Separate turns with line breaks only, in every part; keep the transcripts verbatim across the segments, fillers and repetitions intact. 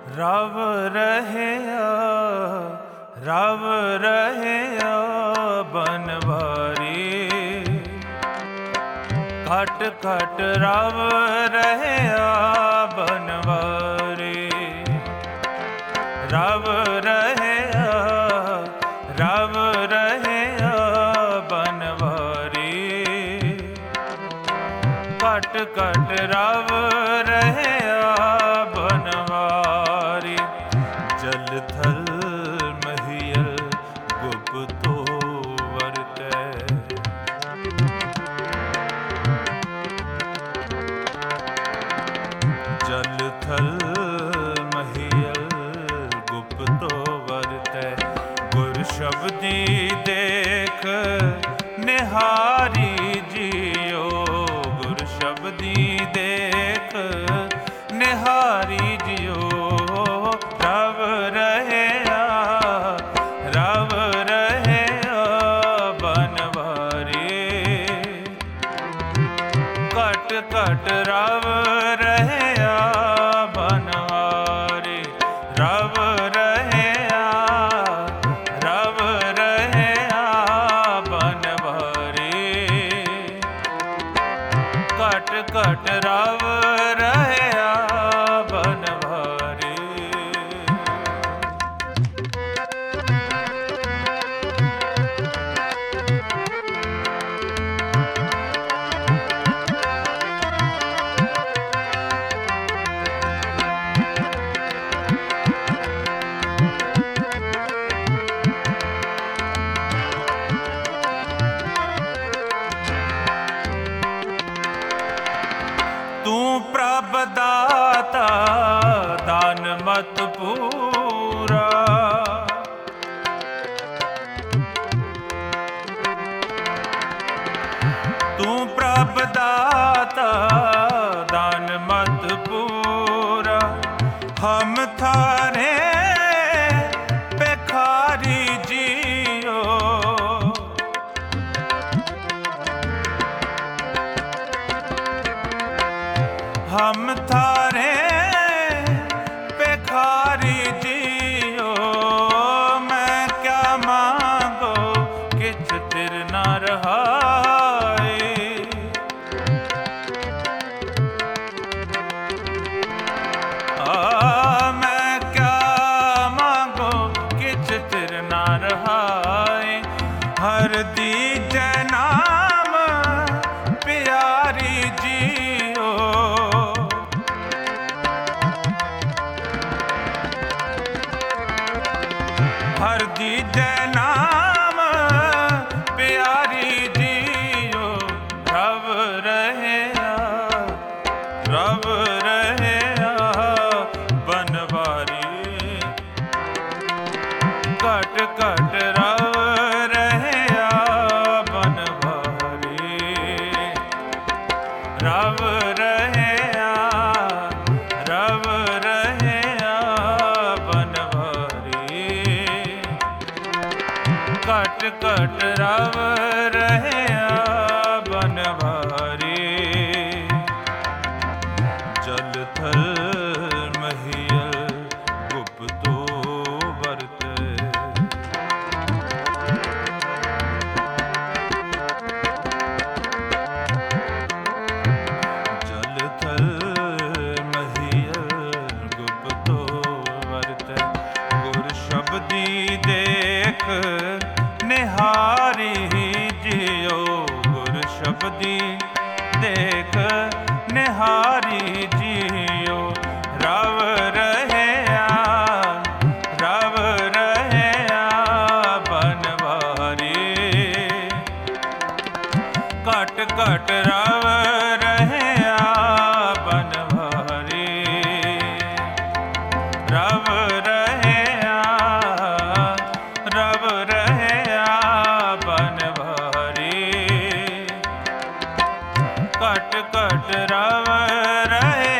रव रहया रव रहया बनवारी। खट खट रव रहया बनवारी। रव रहया रव रहया बनवारी। खट खट रव रहया बनवारी। जल थल महियल गुप्तो वरतै। जल थल महियल गुप्तो वरतै। गुर शब्दी देख निहारी जियो। गुर शब्दी देख निहारी जियो। रव रहया रव रहया बनवारी। कट कट रव रहया बनवारी। रव रहया रव रहया बनवारी। कट कट रव रहया बनवारी। तू प्रभ दाता दान मत पूरा। तू प्रभ दाता दान मत पूरा। हम थारे भिखारी जियो। हम थारे भिखारी जियो। मैं क्या मांगो किछ तिर न रहाए। आ मैं क्या मांगो किछ तिर न रहाए। हर दीजै नाम प्यारी जियो। हर दीजै नाम प्यारी जियो। रव रहया रव रहया बनवारी। कट कट रव रहया बनवारी। रव रहया रव रहया बनवारी। कट कट रव रहया बनवारी। जल थल महियल गुप्तो वरतै। जल थल महियल गुप्तो वरतै। गुर शब्दी देख निहारी जियो। गुर शब्दी देख निहारी जियो। रव रहया रव रहया बनवारी। कट कट रव रहया बनवारी। रव रहया रव रहया बनवारी। कट कट रव रहया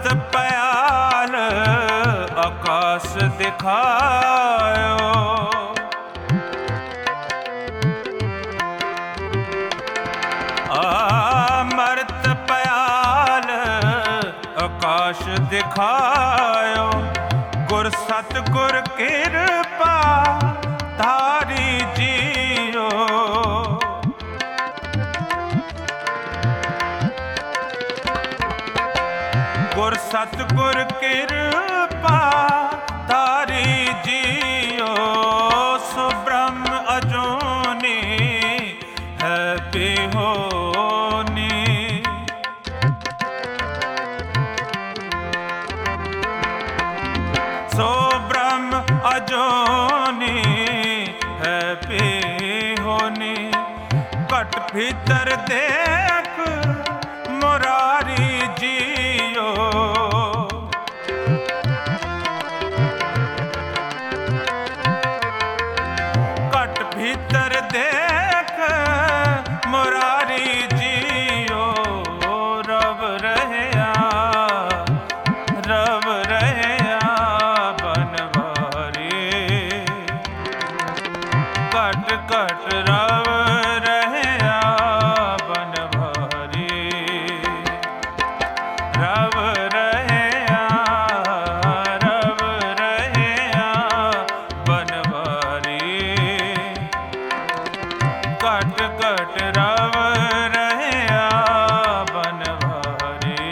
पयाल आकाश दिखायो। अमृत पयाल आकाश दिखायो। गुर सतगुर कृपा धारी जियो। गुर सतगुर कृपा धारी जियो। सो ब्रह्म अजूनी है बिहोनी। सो ब्रह्म अजूनी है बिहोनी। कट भीतर देख मुरारी जियो। कट भीतर देख मुरारी जियो। रव रहया रव रहया बनवारी। कट कट रव रहया बनवारी। रव रहया रव रहया बनवारी। कट कट रव रहया बनवारी।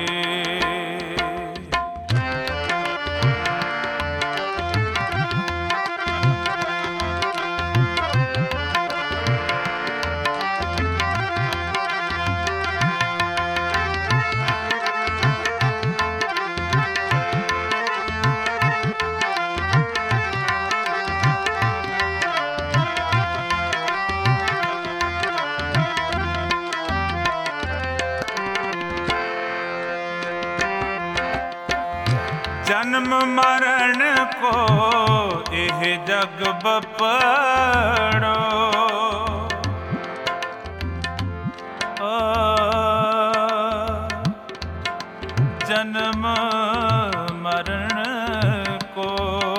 जन्म मरण को एह जग बपड़ो। आ, जन्म मरण को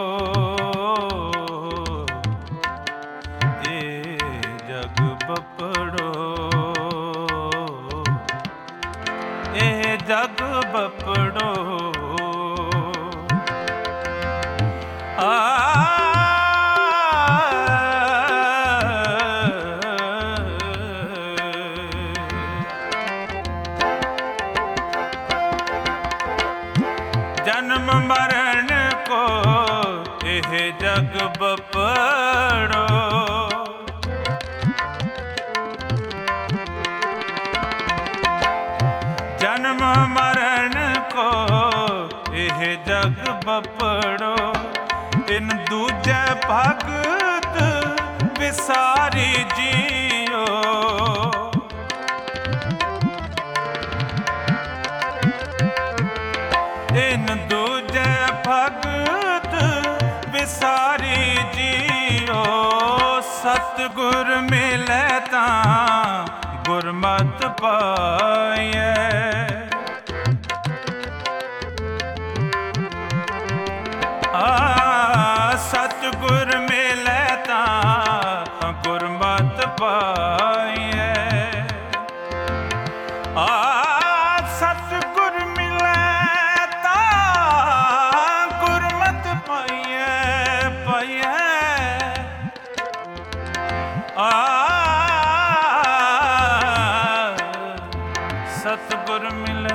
ए जग बपड़ो। ए जग बपड़ो। जन्म मरण को एह जग बपड़ो। जन्म मरण को एह जग बपड़ो। इन दूजे भगत विसारी जियो। इन दूजे भगत विसारी जियो। सतगुर मिले तां गुरमत पाए। सतगुर मिले तां गुरमत पाए। आ सतगुर मिले तां गुरमत पाइए पाइए। आ सतगुर मिले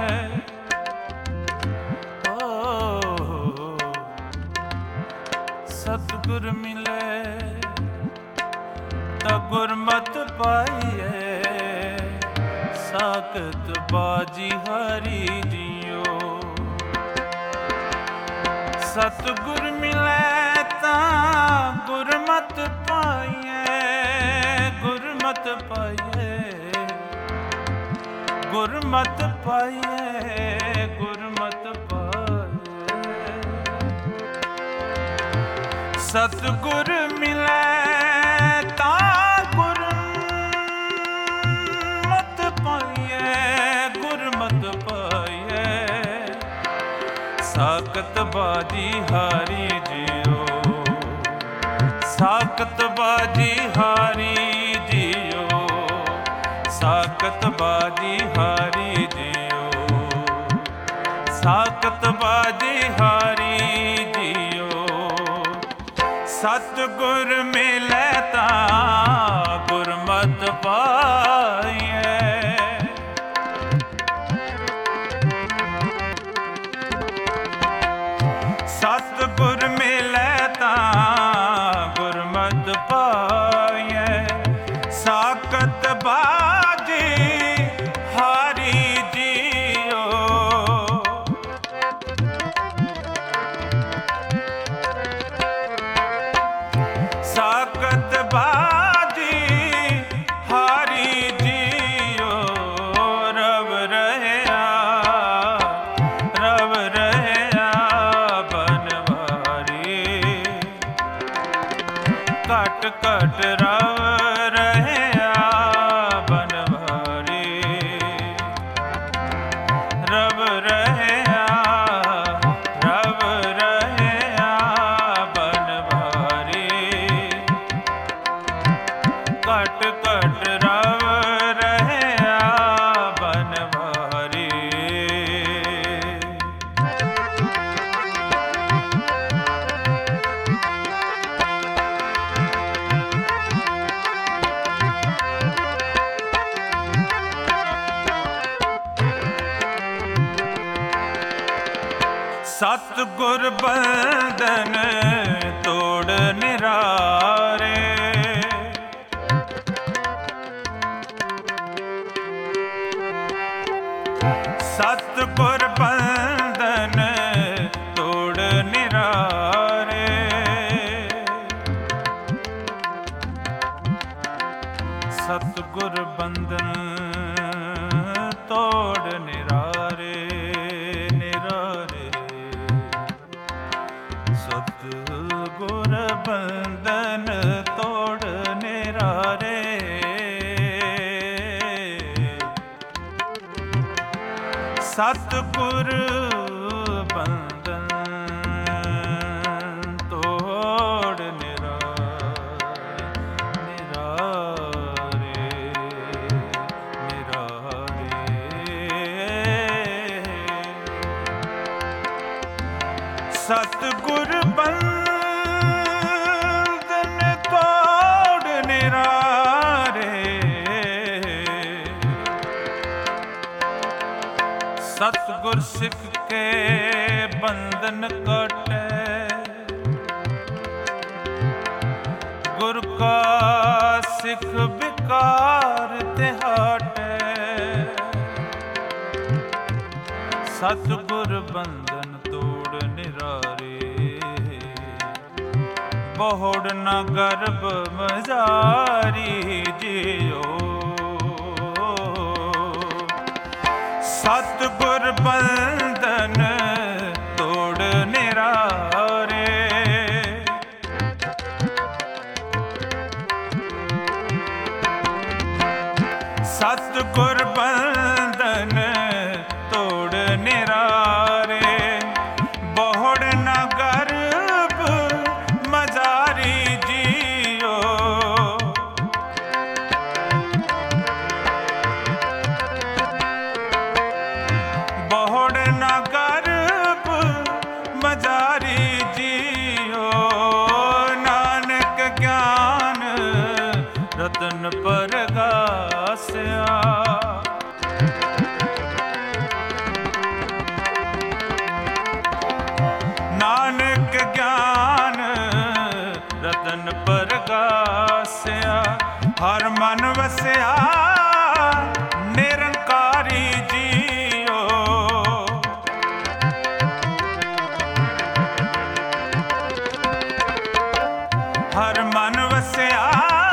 सतगुर मिले ता गुरमत पाइए। साकत बाजी हरी जियो। सतगुर मिले ता गुरमत पाइए। गुरमत पाइए गुरमत पाइए गुरमत पाइए। सतगुर मिले ता गुरमत पाइए गुरमत पाइए। ਸਾਕਤ ਬਾਜੀ ਹਾਰੀ ਜਿਓ, ਸਾਕਤ ਬਾਜੀ ਹਾਰੀ ਜਿਓ, ਸਾਕਤ ਬਾਜੀ ਹਾਰੀ ਜਿਓ, ਸਾਕਤ ਬਾਜੀ ਹਾਰੀ ਜਿਓ। ਸਤਿਗੁਰ ਮਿਲੈ ਤਾਂ ਗੁਰਮਤਿ ਪਾਈਐ, ਸਤਿਗੁਰ ਮਿਲੈ ਤਾਂ ਗੁਰਮਤਿ ਪਾਈਐ। ਸਾਕਤ ਬਾਜੀ ਹਾਰੀ ਜਿਓ, ਸਾਕਤ ਬਾਜੀ ਹਾਰੀ ਜਿਓ। ਰਵ ਰਹਿਆ, ਰਵ ਰਹਿਆ ਬਨਵਾਰੀ, ਘਟ ਘਟ ਰਵ ਰਹਿਆ ਬਨਵਾਰੀ, ਰਵ ਰਹਿਆ, ਰਵ ਰਹਿਆ ਬਨਵਾਰੀ, ਘਟ ਘਟ ਰਵ ਰਹਿਆ ਬਨਵਾਰੀ। ਸਤਿਗੁਰ ਬੰਧਨ ਤੋੜ ਨਿਰਾਰੇ, ਸਤਿਗੁਰ ਬੰਧਨ ਤੋੜ ਨਿਰਾਰੇ। ਸਤਿਗੁਰ ਬੰਧਨ ਤੋੜ ਨਿਰਾਰੇ, ਨਿਰਾਰੇ। ਸਤਿਗੁਰ ਬੰਧਨ ਤੋੜ ਨਿਰਾਰੇ, ਸਤਿਗੁਰ ਬੰਧਨ ਤੋੜ ਨਿਰਾਰੇ, ਨਿਰਾਰੇ, ਨਿਰਾਰੇ। ਸਤਿਗੁਰ ਬੰਧਨ ਤੋੜ ਨਿਰਾਰੇ, ਸਤਿਗੁਰ ਸਿੱਖ ਕੇ ਬੰਧਨ ਕੱਟੈ, ਗੁਰ ਕਾ ਸਿੱਖ ਬਿਕਾਰ ਤੇ ਹਟੈ। ਸਤਿਗੁਰ ਬੰਧਨ ਤੋੜ ਨਿਰਾਰੇ, ਬਹੁੜ ਨ ਗਰਭ ਮਜ਼ਾਰੀ ਜਿਓ। ਸਤਿਗੁਰ ਬੰਧਨ ਤੋੜ ਨਿਰਾਰੇ, ਸਤਿਗੁਰ ਬੰਧਨ ਤੋੜ ਨਿਰਾਰੇ, ਬਹੁੜ ਨ ਗਰਭ ਮਜ਼ਾਰੀ ਜਿਓ। ਬਹੁੜ ਨ ਗਰਭ ਮਜ਼ਾਰੀ ਜਿਓ। ਨਾਨਕ ਗਿਆਨ ਰਤਨ ਪਰਗਾਸਿਆ, ਨਾਨਕ ਗਿਆਨ ਰਤਨ ਪਰਗਾਸਿਆ। ਹਰ ਮਨ ਵਸਿਆ ਨਿਰੰਕਾਰੀ ਜਿਓ। ਹਰ ਮਨ ਵਸਿਆ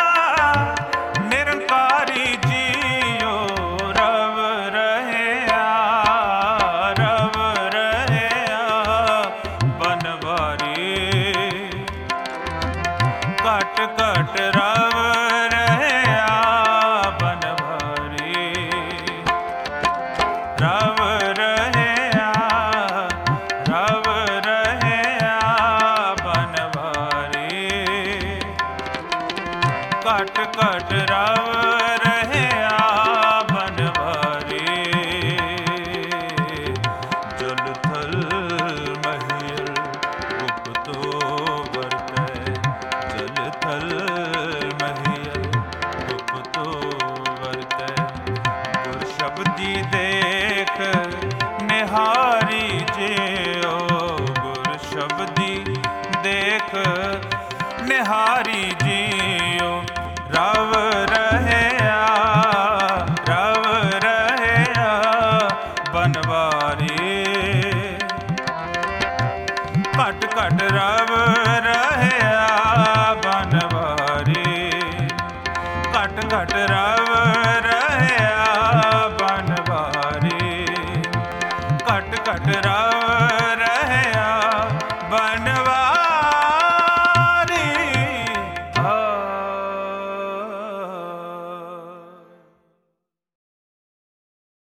ਨਿਰੰਕਾਰੀ ਜਿਓ। ਰਵ ਰਹਿਆ, ਰਵ ਰਹਿਆ ਬਨਵਾਰੀ, ਘਟ ਘਟ ਰਵ ਰਹਿਆ ਬਨਵਾਰੀ, ਰਵ ਰਹਿਆ, ਰਵ ਦੇਖ ਨਿਹਾਰੀ ਜਿਉ ਗੁਰ ਸ਼ਬਦੀ ਦੇਖ ਨਿਹਾਰੀ ਜਿਉ ਰਵ ਰਹਿਆ ਰਵ ਰਹਿਆ ਬਨਵਾਰੀ ਘਟ ਘਟ ਰਵ